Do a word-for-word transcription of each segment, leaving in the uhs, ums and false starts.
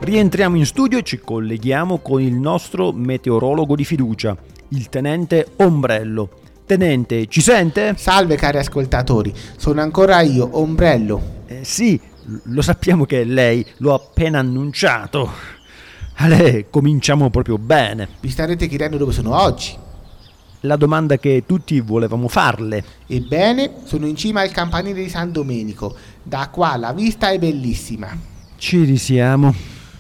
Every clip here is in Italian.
Rientriamo in studio e ci colleghiamo con il nostro meteorologo di fiducia, il tenente Ombrello. Tenente, ci sente? Salve cari ascoltatori, sono ancora io, Ombrello. Eh, sì, lo sappiamo che è lei, l'ho appena annunciato. Ale, cominciamo proprio bene. Vi starete chiedendo dove sono oggi? La domanda che tutti volevamo farle. Ebbene, sono in cima al campanile di San Domenico. Da qua la vista è bellissima. Ci risiamo.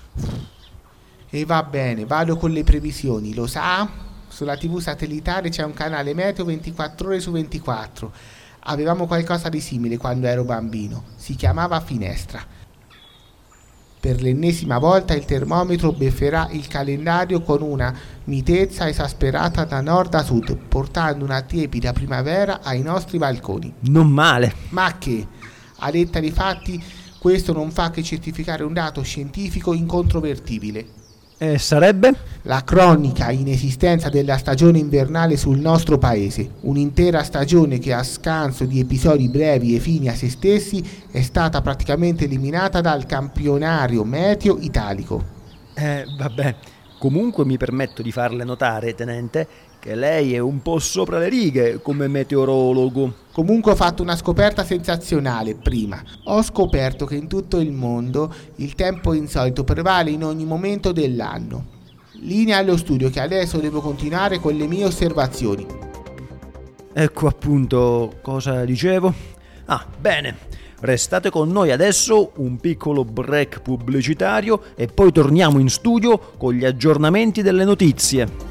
E va bene, vado con le previsioni, lo sa? Sulla tivù satellitare c'è un canale meteo ventiquattro ore su ventiquattro. Avevamo qualcosa di simile quando ero bambino. Si chiamava Finestra. Per l'ennesima volta il termometro befferà il calendario con una mitezza esasperata da nord a sud, portando una tiepida primavera ai nostri balconi. Non male. Ma che, a detta dei fatti, questo non fa che certificare un dato scientifico incontrovertibile. Eh, sarebbe? La cronica inesistenza della stagione invernale sul nostro paese, un'intera stagione che a scanso di episodi brevi e fini a se stessi è stata praticamente eliminata dal campionario meteo italico. Eh, vabbè, comunque mi permetto di farle notare, tenente, che lei è un po' sopra le righe come meteorologo. Comunque ho fatto una scoperta sensazionale prima. Ho scoperto che in tutto il mondo il tempo insolito prevale in ogni momento dell'anno. Linea allo studio che adesso devo continuare con le mie osservazioni. Ecco appunto cosa dicevo. Ah, bene. Restate con noi adesso, un piccolo break pubblicitario e poi torniamo in studio con gli aggiornamenti delle notizie.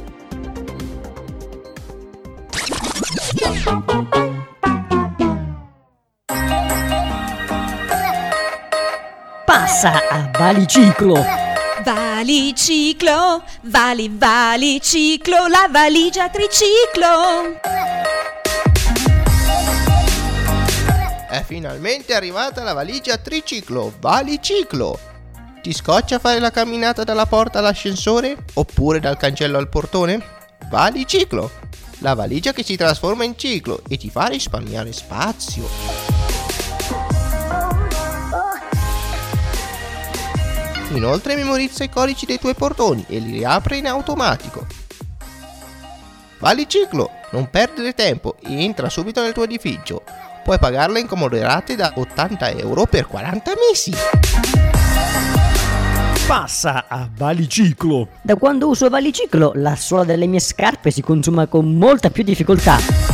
Passa a Valiciclo. Valiciclo, Vali Valiciclo, la valigia triciclo. È finalmente arrivata la valigia triciclo, Valiciclo. Ti scoccia fare la camminata dalla porta all'ascensore oppure dal cancello al portone? Valiciclo, la valigia che si trasforma in ciclo e ti fa risparmiare spazio. Inoltre memorizza i codici dei tuoi portoni e li riapre in automatico. Valiciclo, non perdere tempo e entra subito nel tuo edificio. Puoi pagarla in comode rate da ottanta euro per quaranta mesi. Passa a Valiciclo. Da quando uso Valiciclo la suola delle mie scarpe si consuma con molta più difficoltà.